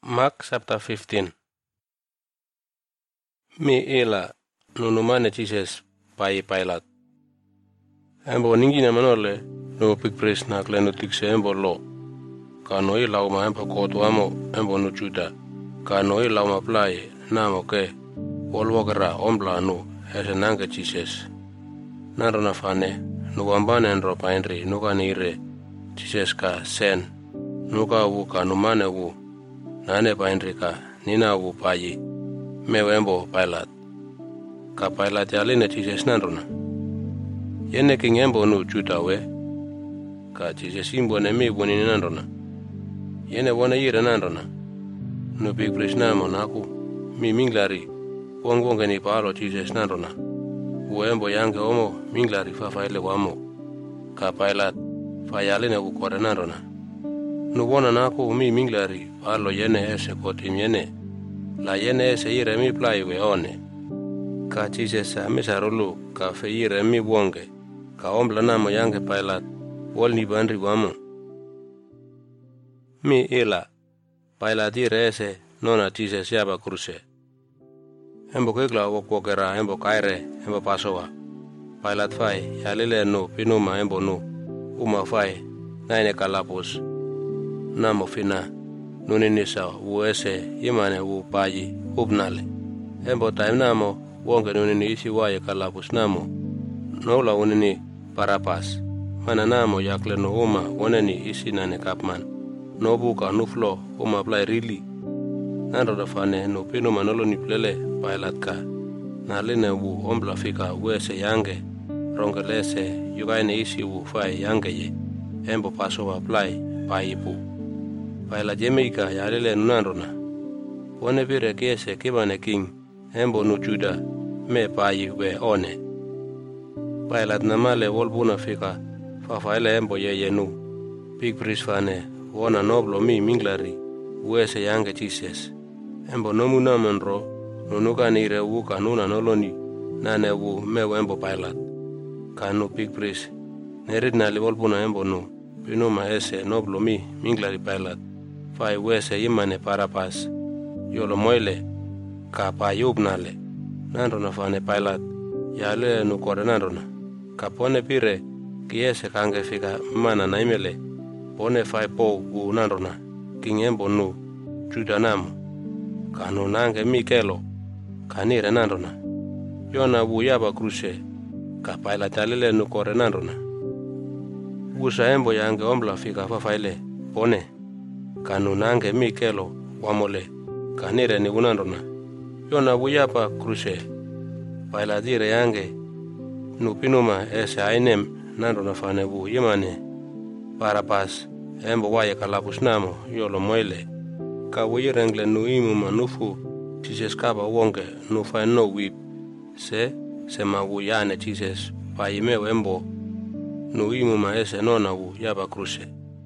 Mark chapter 15. Mi ila nunumane Jesus pai pailat. Embo ningina manole no pikpres na kleno tikse embo lo. Kano ila uma embo kotu amo embo no juda. Kano ila uma play namo ke wolwogera ombla nu ese nange Jesus. Naro na fane nuwambane nro painri nuka nire Jesus ka sen. Nuka wu kanumane wu nane painri ka nina wu payi. Mewembo pailat. Ka pailat yaline Jesus nandrona. Yene kingembo nu juda we. Ka Jesus imbo ne mi buni nandrona. Yene wana yire nandrona. Nu big prisnamo naku mi minglari. Wongwonge ni palo Jesus nandrona. Uembo yange omo minglari fafaile wamo. Ka pailat fayaline ukore nandrona. Nu wana naku mi minglari palo yene ese kotim yene. La yene ese ire mi plai we one. Ka Jesus misarulu ka fe ire mi wonge. Ka ombla namo yange pailat. Wol ni bandri wamo. Mi ila. Pailat ire ese nona Jesus yaba kruse. Embo kegla wokwokera embo kaire embo pasowa. Pailat fai yalile no pinuma embo no. Uma fai naine kalapus. Namo fina. Nuninisa uese imane u paji upnale. Embo time namo wonge nunini isi waye kalapus namo. Nola unini parapas. Mana namo yakle no uma woneni isi nane kapman. No buka nuflo uma play rili. Nando da fane no pino manolo ni plele pailat ka. Naline wu ombla fika uese yange. Rongelese yugaine isi wu fai yange ye. Embo paso wa play paipu. Paila Jamaica yalile nunandona. Wone pire kiese kibane king, embo nu juda, me payi we one. Pailat namale wolbuna fika, fafaile embo yeye nu. Big pris fane, wona noblo mi minglari, uese yange Jesus. Embo nomu namenro, nunuka nire wuka nuna noloni, nane wu mewe embo pailat. Kanu big pris, nerit nali wolbuna embo nu, pinuma ese noblo mi minglari pailat. Fai wese imane parapas. Yolo moile. Ka pa yubnale. Nandrona fane pailat. Yale nukore nandrona. Ka pone pire. Kiese kange fika mana naimele. Pone fai po u nandrona. Kingembo nu. Juda namo. Ka nu nange mikelo. Ka nire nandrona. Yona wu yaba kruse. Ka pailat yalile nukore nandrona. Usa embo yange ombla fika fafaile. Pone. Kanu nange mikelo wamole kanire ni unandona yona wuyapa kruse pailadire yange nupinuma ese ainem nandona fane bu yimane parapas embo waye kalapus namo yolo moile ka wuyirengle nu imuma nufu Jesus kaba wonge nu fa no wip se ma wuyane Jesus pa ime wembo nu imuma ese nona wu yaba kruse.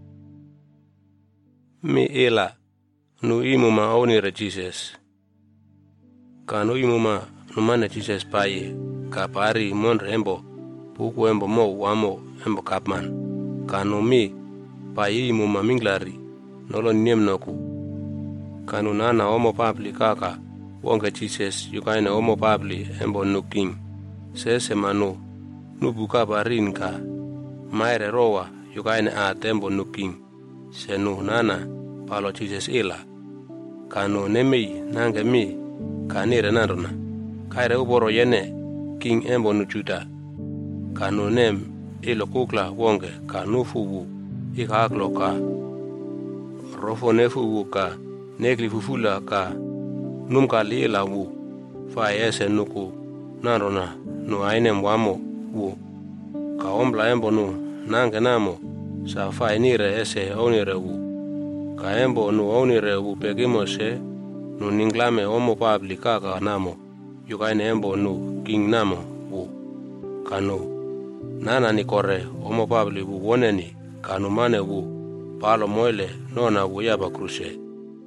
Mi ila nu imuma onire Jesus. Ka nu imuma numane Jesus paye. Ka pari monre embo. Puku embo mo wamo embo kapman. Ka nu mi paye imuma minglari. Nolo niemnoku. Ka nu nana omo pabli kaka. Wonge Jesus yukaine omo pabli embo nuking. Sese manu. Nubuka barin ka. Maire rowa yukaine embo nuking. Senu nana palo Jesus ila. Kano nemei nange mi. Kanire nandona. Kaire uboro yene. King embo nu juda. Kano nem ilo kukla wonge ka nufuwu. Ika aklo ka. Rofo nefuwu ka. Negli fufula ka. Numka li ila wu. Fai ese nuku. Nandona nu ainem wamo wu. Ka ombla embo nu nange namo. Sa fai nire ese onire wu. Ka embo nu onire wu pegimo se. Nu ninglame omo pabli kaka namo. Yukaine embo nu king namo wu. Kanu. Nana ni kore omo pabli wu woneni. Kanu mane wu. Palo moile nona wu yaba kruse.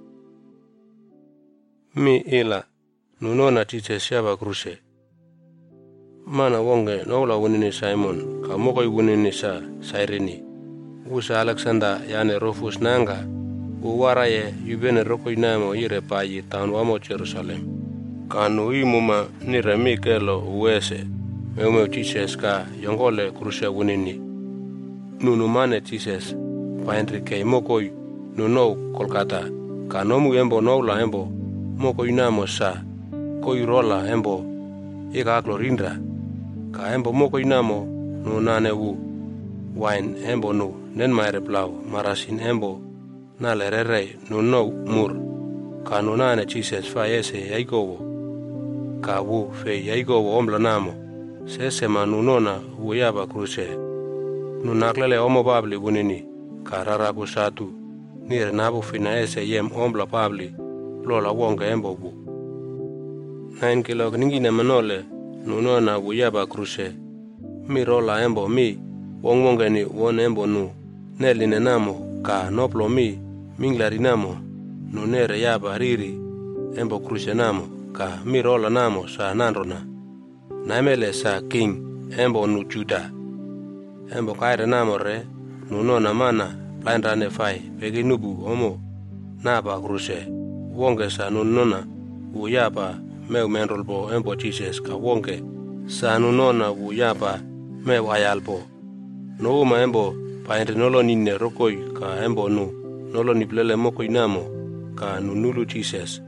Mi ila. Nu nona Jesus yaba kruse. Mana wonge nola wunini Simon. Ka mokoi wunini sa Sairini. Usa Alexander yane Rufus nanga uwaraye yubene roko inamo ire payi taun wamo Jerusalem. Kanu imuma nire mikelo uwese meume Jesus ka yongole kurushe wunini. Nunu mane Jesus paendrike mokoi nunou Kolkata. Kanomu embo noula embo moko inamo sa koi rola embo ika glorindra. Ka embo moko inamo nunane wu wine embo nu nen maire blau marasin embo na lerere nunou mur. Ka nunane Jesus fa ese yaigowo. Ka wu fe yaigowo omla namo. Sesema nunona uyaba kruse. Nunaklele omo babli wunini. Ka raraku satu. Nire nabu fina ese yem ombla pabli. Lola wonga embo wu. 9 kilok ningine manole. Nunona uyaba kruse. Mi rola embo mi. Wongwongeni won embo nu. Neline namo. Ka noplo mi. Minglari namo. Nunere yaba riri. Embo kruse namo. Ka mi rola namo sa nandrona. Naimele sa king embo nu Juda. Embo kaire namo re. Nunona mana. Plainrane fai. Pegi nubu omo. Naba kruse. Wonge sa nunona. Uyaba. Meu menrolbo embo Jesus ka wonge. Sa nunona uyaba. Meu ayalbo. Nouma embo. Painre nolo nine rokoi ka embo nu. Nolo niplele moko inamo. Ka nunulu Jesus.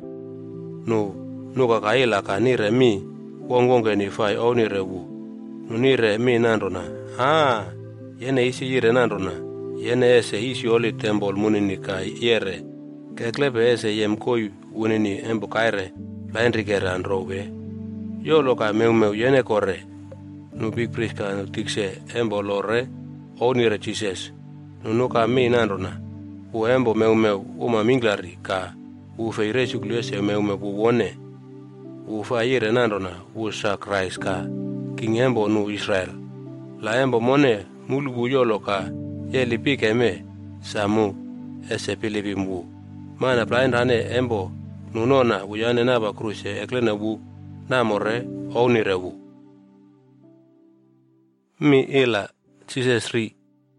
Nuka kaila ka nire mi. Wongwonge ni fai au nire wu. Nunire mi nandona. Yene isi yire nandona. Yene ese isi oli tembol munini ka yere. Keklepe ese yem koi unini embo kaire. Lainrikere androwe. Yolo ka meu yene kore. Nu big priest ka nu tikse embo lore. Au nire Jesus. Nunuka mi nandona. U embo meu uma minglari ka. U feire sukliese meu wone. Ufa yire nandona usa Christ ka king embo nu Israel. La embo mone mulubu yolo ka yeli pike me samu ese pilipi mbu. Mana plainrane embo nunona uyane naba kruse eklena bu namore ounire bu. Mi ila Jesus ri.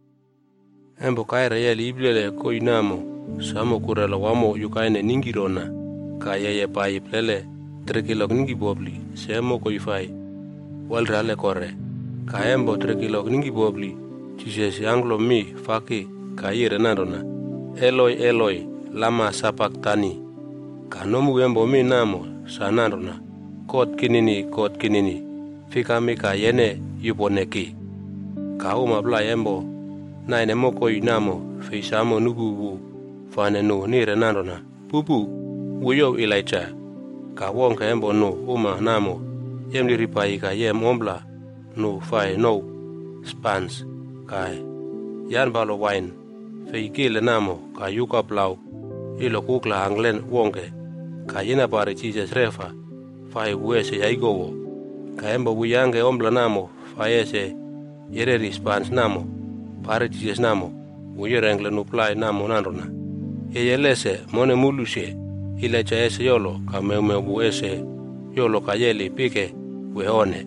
Embo kaire yeli iblele koi namo samo kurela wamo yukaine ningirona ka yeye payi plele 3 kilok ningi bobli semo koi fai walrale kore. Ka embo 3 kilok ningi bobli Jesus anglo mi faki ka yire nandona. Eloi Eloi lama sapaktani. Ka nomu embo mi namo sa nandona. Kot kinini fika mi ka yene yuponeki. Ka uma bla embo naine mokoi namo feisamo nububu fane nu nire nandona. Pupu uyo Elijah. Ka wonka embo nu uma namo yemli ripai ka yem ombla nu fai no spans kai yan balo wine fei kile namo ka yuka blau ilo kukla anglen wonke ka yina pare Jesus refa fai wese yaigowo. Ka embo wuyange ombla namo fai ese yereri spans namo pare Jesus namo uyerengle nu plai namo nandona. Yelese mone muluse Elijah ese yolo ka meu ese yolo ka yeli pike weone.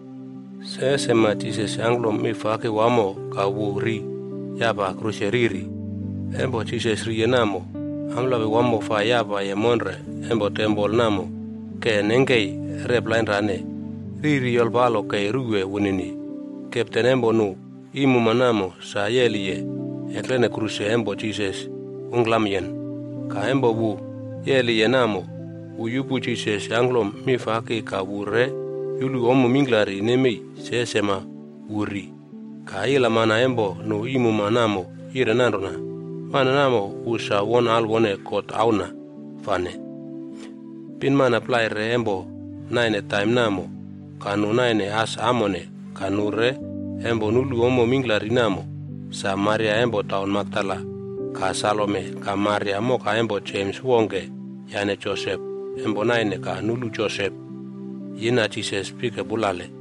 Sese ma Jesus anglo mi fake wamo ka wuri yaba kruseriri. Embo Jesus ri namo amla be wamo fa yaba ye monre embo tembol namo ke nengei repline rane riri yol balo ke ruwe wunini. Captain embo nu imu manamo sa yeli ye eklene kruse embo Jesus unglamien. Ka embo bu yeli yenamo uyupu Jesus anglo mi fake ka wure yulu omu minglari nemi sesema wuri. Ka ila mana embo no imu manamo ire nandona. Mana namo usa won alwone kot auna fane. Pin mana plaire embo naine time namo. Kanu naine as amone kanure embo nulu omu minglari namo. Sa Maria embo taun Magdala. Ka Salome ka Maria mo ka embo James wonge yane Joseph embo naine ka nulu Joseph yina Jesus pike bulale.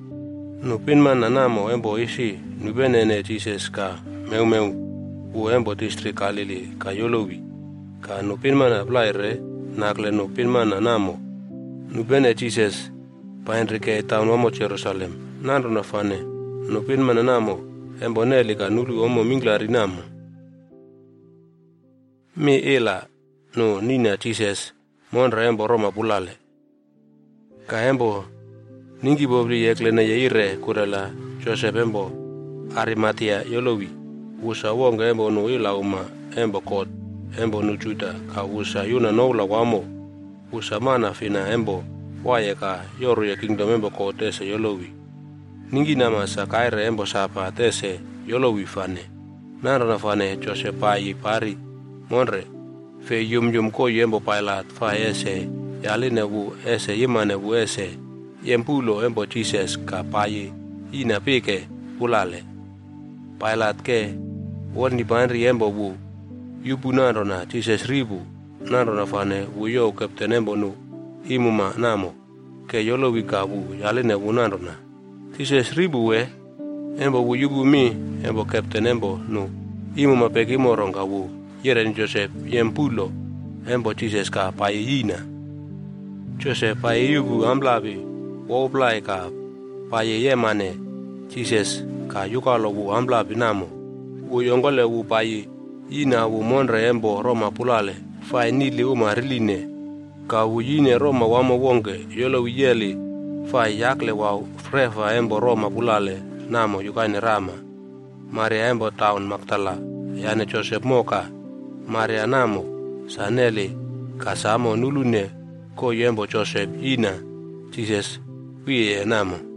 Nupin mana namo embo isi nubenene Jesus ka meu u embo district Galili ka yolowi. Ka nupin mana plaire nakle nupin mana namo nubene Jesus painrike taun wamo Jerusalem nandona fane nupin mana namo embo neli ka nulu omo minglari namo. mi ila no nina Jesus monra embo Roma pulale. Ka embo ningi bobli yeklena yeire kurela Joseph embo Arimatia yolowi. Wusa wonga embo no ila uma embo kot embo no Juda ka wusa yuna noula wamo. Wusa mana fina embo waye ka yoru ya kingdom embo kot ese yolowi. Ningi nama sa kaire embo sapa tese yolowi fane. Nara fane Joseph payi pari monre fe yum ko yembo Pilat fa ese yaline wu ese yimane wu ese yempulo embo Jesus ka payi ina pike pulale. Pilat ke woni banri embo wu yubu narona Jesus ribu narona fane wu yo kapten embo nu imuma namo ke yolowi ka wu yaline wu narona Jesus ribu we embo wu yubu mi embo kapten embo nu imuma peki moronga wu yeren Joseph yempulo embo Jesus ka payi ina. Joseph payi yubu amblabi woblai ka payi yemane Jesus ka yukalo wu amblabi namo. Wu yongole wu payi ina wu monre embo Roma pulale fai nili uma riline ka wu yine Roma wamo wonge yolo wiyeli fai yakle wa frefa embo Roma pulale namo yukane Rama. Maria embo town Magdala yane Joseph moka Maria namo saneli kasamo nulune ko yembo Joseph ina Jesus wiye namo.